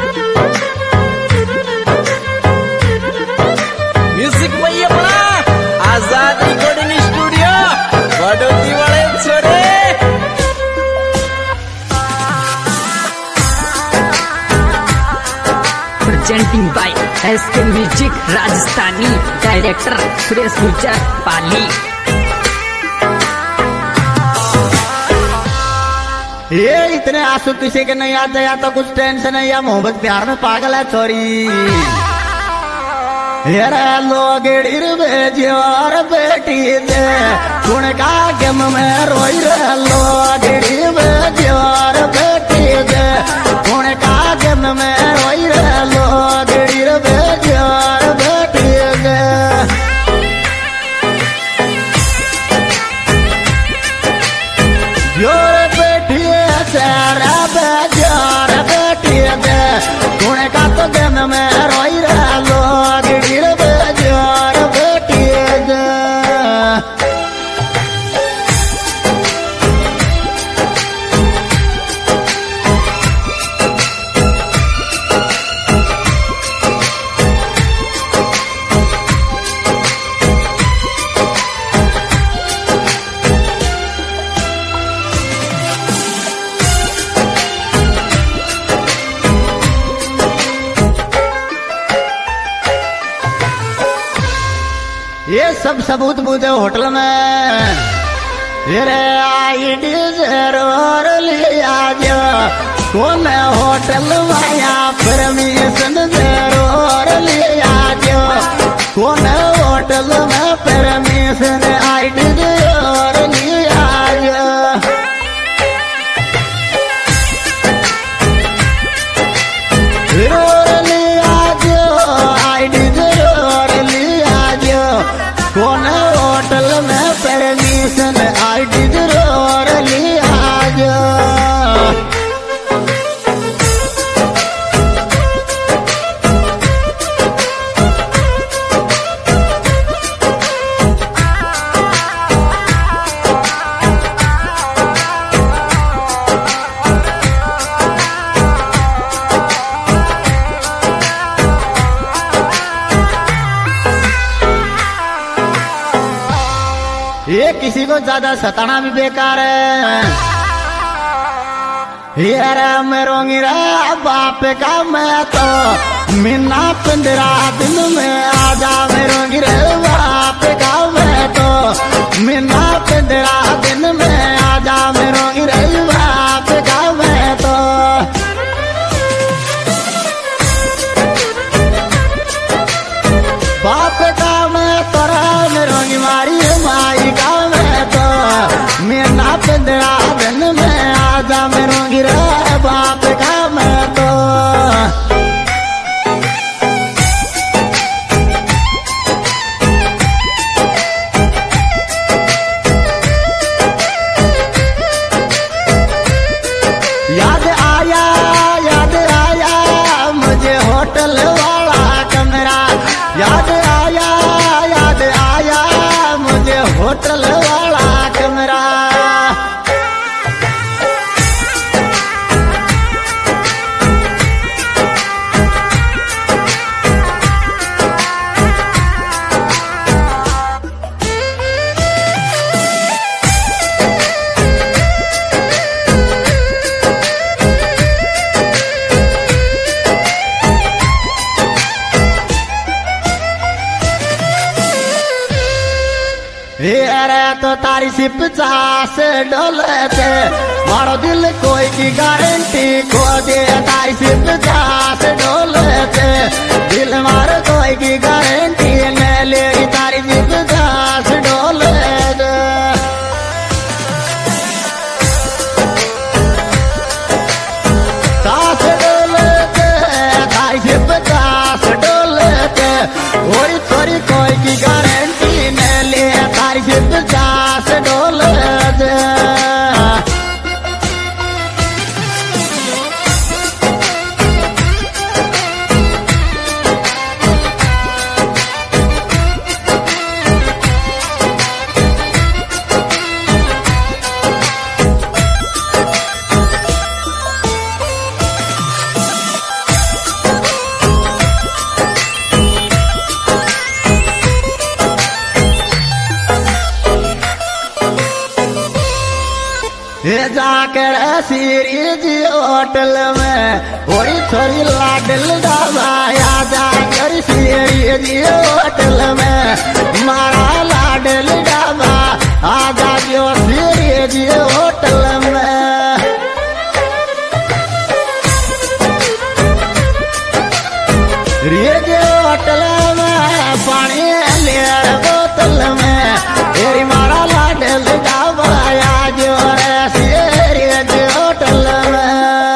Music भाई अपना आजाद recording studio बड़ौती वाले छोरे। Presenting by SK music Rajasthani director Suresh Gurjar Pali. ये इतने आंसू किसी के नहीं आते या तो कुछ टेंशन है या मोहब्बत प्यार में पागल है छोरी। लोग बेजियोर बेटी दे गुण का गम में रोई रे लोग बेजियोर बेटी दे गुण का गम में रोई रे लोग बेजियोर बेटी दे। योर बेटी सारा बेजियोर बेटी दे गुण का तो गम में रोई रे लोग बेजियोर बेटी दे। ये सब सबूत मुझे होटल में रे आईडी जरूर लिया जो कौन होटल माया परमिशन जरूर लिया जो कौन होटल में परमिशन आईडी जरूर लिया जो। जरूर लिया जो आईडी जरूर लिया जो कौन होटल में परमिशन आईडी जरूर लिया जो। ये किसी को ज्यादा सताना भी बेकार है। यार मैं रोंगी रे बाप का मैं तो मीना 15 दिन में आजा मैं रोंगी रे बाप का मैं तो मीना 15 दिन में आजा मैं रोंगी रे बाप का मैं तो। बाप का मैं तोरा मैं रोंगी मारी माई का मैं तो मीना 15 दिन में आजा मैं रोंगी रे बाप का मैं तो। याद आया मुझे होटल वाला कमरा याद आया मुझे होटल वाला कमरा। अरे तो तारी सिप चास डोलते मारो दिल कोई की गारंटी खो दे तारी सिप चास डोलते दिल मारो कोई की गारंटी न ले तारी सिप चास डोलते। चास डोलते तारी सिप चास डोलते थोड़ी थोड़ी कोई की गारंटी न ले तारी सिप चास डोलते। कर सीरीज होटल में थोड़ी थोड़ी लाडल दबाया जा कर सीरीज होटल में मारा लाडल दबा आजा जो सीरीज होटल में सीरीज होटल में पानी ले बोतल में तेरी मारा लाडल दबाया जो सीरीज होटल में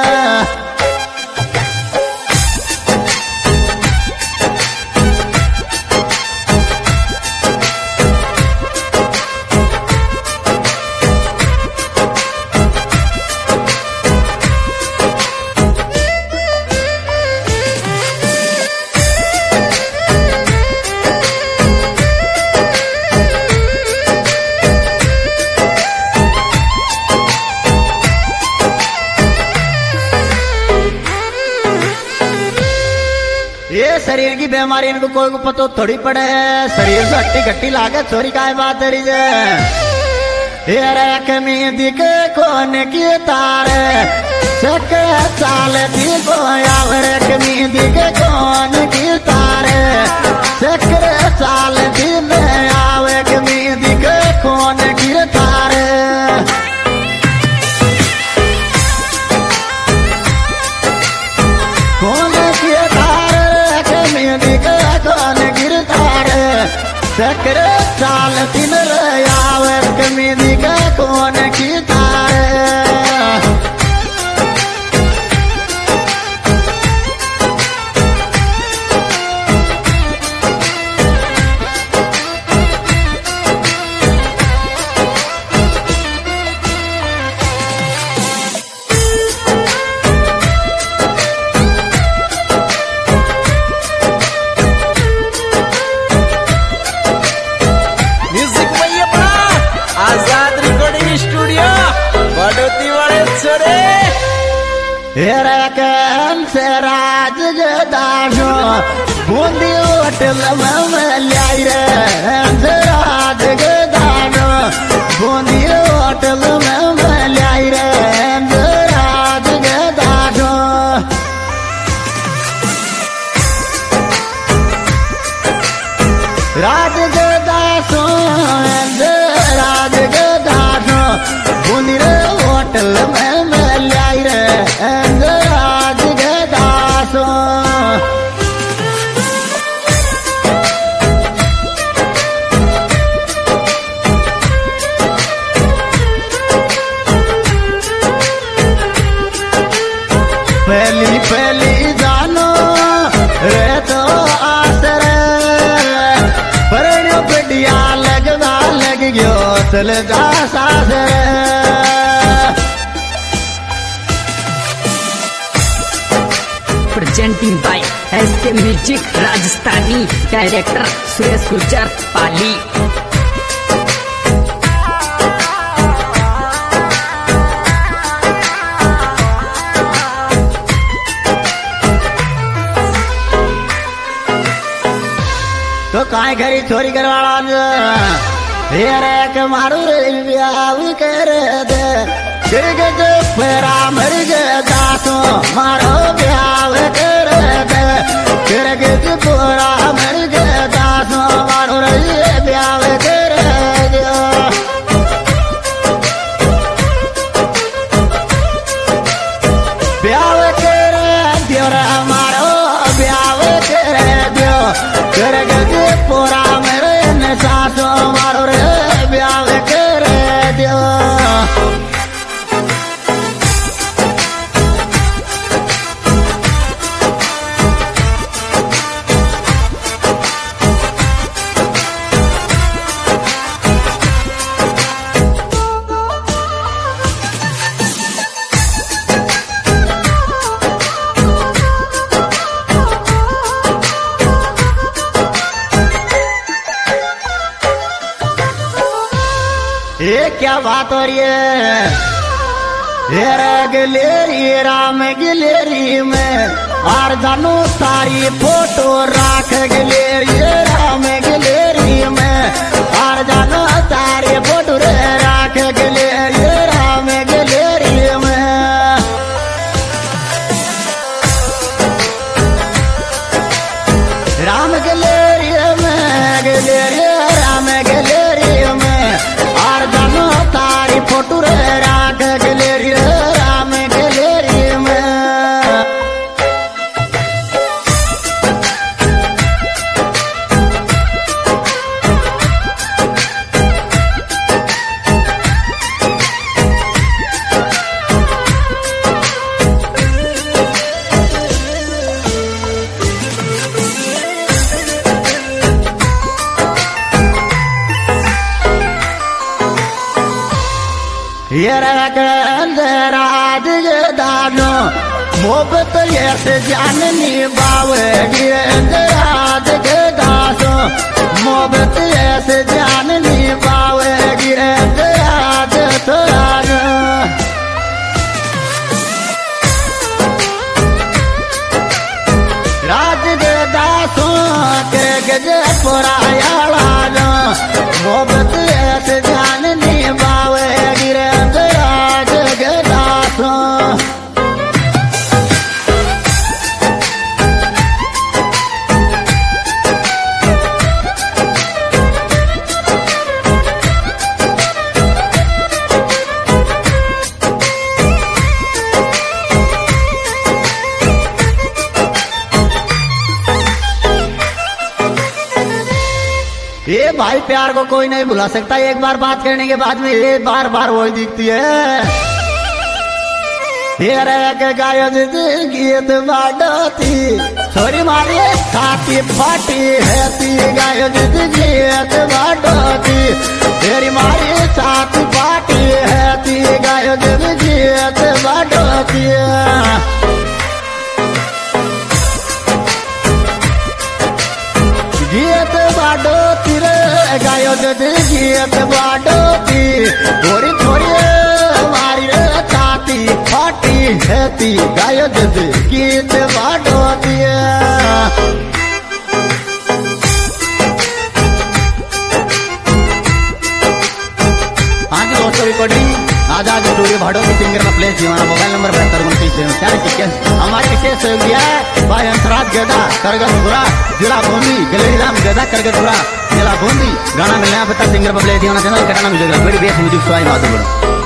ये शरीर की बीमारी इनको कोई को पतो थोड़ी पड़े है शरीर से हट्टी घट्टी लागे छोरी काय बात है ये रे कमी दिखे कौन की तारे सक चाल दी को यावरे कमी दिखे कौन की तारे सकर चाल दी में आवे कमी दिखे कौन की तारे कौन की तारे कमी दिखे कौन गिरतार सकर चाल दिन आवे कमी दिखे कौन की तारे म्यूजिक भैया बड़ा आजाद रिकॉर्डिंग स्टूडियो बड़ोती वाले छोरे हेरे कन से राज गदाशो बूंदी होटल में लाई रे से राज गदाशो बूंदी होटल में लाई रे से राज गदाशो राज गदाशो राज गदाशो बूंदी होटल में लाई रे राज गदाशो पहली पहली जानो रे तो आसरे परण्यो पिटिया लगवा लग गयो चल जा सासरे presenting by SK Music Rajasthani, director Suresh Gujjar Pali. तो काय घरी छोरी करवाड़ा हे रे के मारू रे ब्याह कर दे गिरग जो फेरा मर गे दासो मारो ब्याह कर दे गिरग जो पूरा मर गे दासो मारो रे ब्याह कर दे ब्याह कर दियो रे मारो ब्याह कर दियो गिरग जो पूरा मेरे न सासो मारो रे ब्याह कर दियो ये क्या बात हो रही है हेरा गलेरी राम गलेरी में और जानू सारी फोटो राख गलेरी राम गलेरी में और जानू सारी फोटो रे राख गलेरी राम गलेरी ये राज दानो मोहब्बत ऐसे जान निभावेगी राज के दासो मोहब्बत ऐसे जान निभावेगी राज तोरानो राज के दासों के गजे पुरायालानो मोहब्बत ऐसे जान निभावेगी राज के दासों ये भाई प्यार को कोई नहीं भुला सकता। एक बार बात करने के बाद में ये बार बार वही दिखती है। ये रे गाय गीत बाडती छोरी मारी छाती फाटी है ती गाय गीत बाडती तेरी मारी छाती फाटी है ती गाय गीत बाडती गीत बाडोती रे गायो गीत बाडोती थोड़ी थोड़ी मारी रे छाती फाटी है ती गायो गीत बाडोती आज दोस्तों रिकॉर्डिंग आजाद स्टूडियो भाड़ो की सिंगर का प्लेस हमारा मोबाइल नंबर 7229 हमारे विशेष सहयोगी है भाई हंसराज गदा करगतपुरा जिला बूंदी गलेरी राम गदा करगतपुरा जिला बूंदी गाना मिलने पता सिंगर का प्लेस होना चैनल का नाम बड़ी बेस म्यूजिक स्वाई माधुपुर।